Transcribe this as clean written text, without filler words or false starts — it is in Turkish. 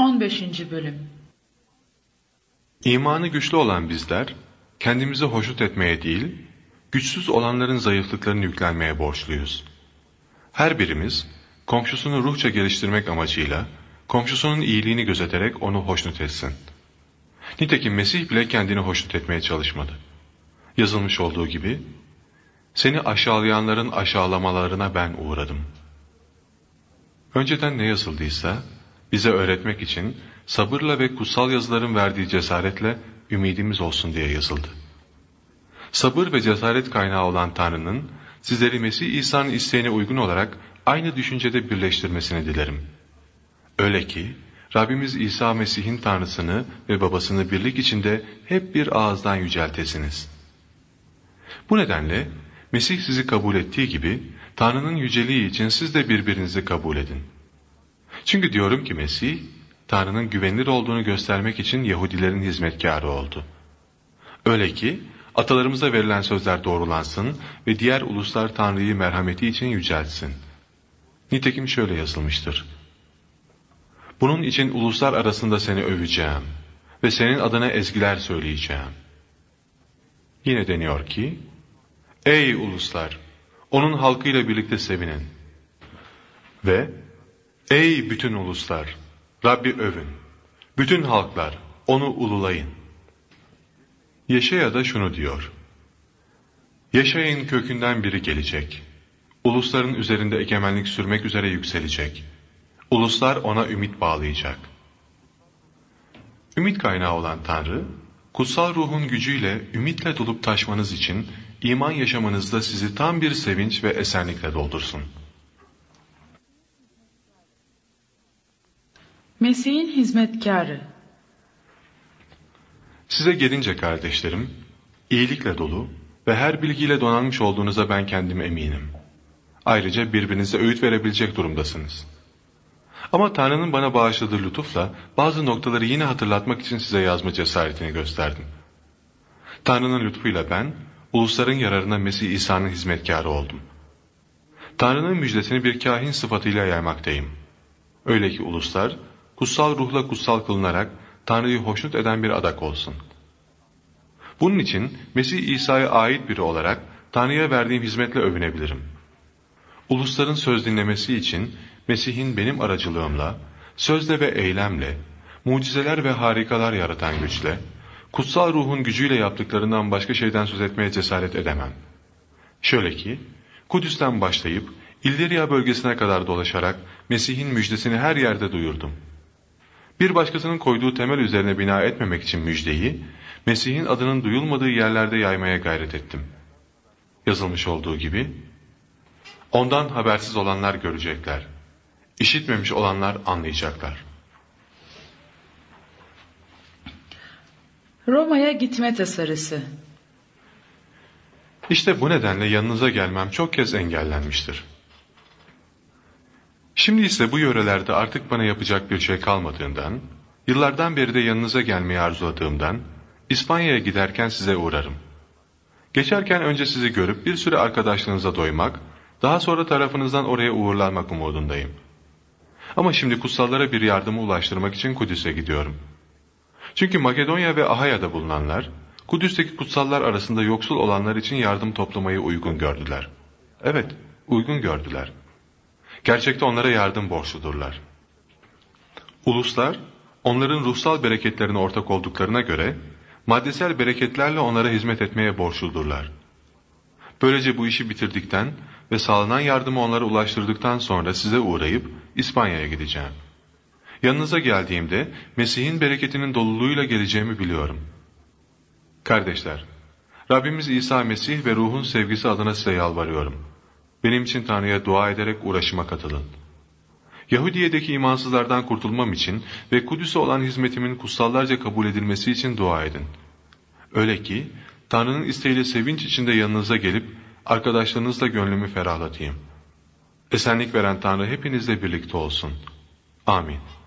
15. Bölüm. İmanı güçlü olan bizler, kendimizi hoşnut etmeye değil, güçsüz olanların zayıflıklarını yüklenmeye borçluyuz. Her birimiz, komşusunu ruhça geliştirmek amacıyla, komşusunun iyiliğini gözeterek onu hoşnut etsin. Nitekim Mesih bile kendini hoşnut etmeye çalışmadı. Yazılmış olduğu gibi, seni aşağılayanların aşağılamalarına ben uğradım. Önceden ne yazıldıysa, bize öğretmek için sabırla ve kutsal yazıların verdiği cesaretle ümidimiz olsun diye yazıldı. Sabır ve cesaret kaynağı olan Tanrı'nın sizleri Mesih İsa'nın isteğine uygun olarak aynı düşüncede birleştirmesini dilerim. Öyle ki Rabbimiz İsa Mesih'in Tanrısını ve Babasını birlik içinde hep bir ağızdan yüceltesiniz. Bu nedenle Mesih sizi kabul ettiği gibi Tanrı'nın yüceliği için siz de birbirinizi kabul edin. Çünkü diyorum ki Mesih, Tanrı'nın güvenilir olduğunu göstermek için Yahudilerin hizmetkarı oldu. Öyle ki atalarımıza verilen sözler doğrulansın ve diğer uluslar Tanrı'yı merhameti için yüceltsin. Nitekim şöyle yazılmıştır. Bunun için uluslar arasında seni öveceğim ve senin adına ezgiler söyleyeceğim. Yine deniyor ki, ey uluslar, onun halkıyla birlikte sevinin. Ve, ey bütün uluslar, Rabbi övün. Bütün halklar, onu ululayın. Yeşaya da şunu diyor. Yeşaya'nın kökünden biri gelecek. Ulusların üzerinde egemenlik sürmek üzere yükselecek. Uluslar ona ümit bağlayacak. Ümit kaynağı olan Tanrı, kutsal ruhun gücüyle ümitle dolup taşmanız için iman yaşamınızda sizi tam bir sevinç ve esenlikle doldursun. Mesih'in hizmetkarı. Size gelince kardeşlerim, iyilikle dolu ve her bilgiyle donanmış olduğunuza ben kendim eminim. Ayrıca birbirinize öğüt verebilecek durumdasınız. Ama Tanrı'nın bana bağışladığı lütufla bazı noktaları yine hatırlatmak için size yazma cesaretini gösterdim. Tanrı'nın lütfuyla ben, ulusların yararına Mesih İsa'nın hizmetkarı oldum. Tanrı'nın müjdesini bir kahin sıfatıyla yaymaktayım. Öyle ki uluslar, kutsal ruhla kutsal kılınarak Tanrı'yı hoşnut eden bir adak olsun. Bunun için Mesih İsa'ya ait biri olarak Tanrı'ya verdiğim hizmetle övünebilirim. Ulusların söz dinlemesi için Mesih'in benim aracılığımla, sözle ve eylemle, mucizeler ve harikalar yaratan güçle, kutsal ruhun gücüyle yaptıklarından başka şeyden söz etmeye cesaret edemem. Şöyle ki, Kudüs'ten başlayıp İlliriya bölgesine kadar dolaşarak Mesih'in müjdesini her yerde duyurdum. Bir başkasının koyduğu temel üzerine bina etmemek için müjdeyi, Mesih'in adının duyulmadığı yerlerde yaymaya gayret ettim. Yazılmış olduğu gibi, ondan habersiz olanlar görecekler, işitmemiş olanlar anlayacaklar. Roma'ya gitme tasarısı. İşte bu nedenle yanınıza gelmem çok kez engellenmiştir. Şimdi ise bu yörelerde artık bana yapacak bir şey kalmadığından, yıllardan beri de yanınıza gelmeyi arzuladığımdan, İspanya'ya giderken size uğrarım. Geçerken önce sizi görüp bir süre arkadaşlığınıza doymak, daha sonra tarafınızdan oraya uğurlanmak umudundayım. Ama şimdi kutsallara bir yardımı ulaştırmak için Kudüs'e gidiyorum. Çünkü Makedonya ve Ahaya'da bulunanlar, Kudüs'teki kutsallar arasında yoksul olanlar için yardım toplamayı uygun gördüler. Evet, uygun gördüler. Gerçekte onlara yardım borçludurlar. Uluslar, onların ruhsal bereketlerine ortak olduklarına göre, maddesel bereketlerle onlara hizmet etmeye borçludurlar. Böylece bu işi bitirdikten ve sağlanan yardımı onlara ulaştırdıktan sonra size uğrayıp İspanya'ya gideceğim. Yanınıza geldiğimde Mesih'in bereketinin doluluğuyla geleceğimi biliyorum. Kardeşler, Rabbimiz İsa Mesih ve ruhun sevgisi adına size yalvarıyorum. Benim için Tanrı'ya dua ederek uğraşıma katılın. Yahudiye'deki imansızlardan kurtulmam için ve Kudüs'e olan hizmetimin kutsallarca kabul edilmesi için dua edin. Öyle ki Tanrı'nın isteğiyle sevinç içinde yanınıza gelip arkadaşlarınızla gönlümü ferahlatayım. Esenlik veren Tanrı hepinizle birlikte olsun. Amin.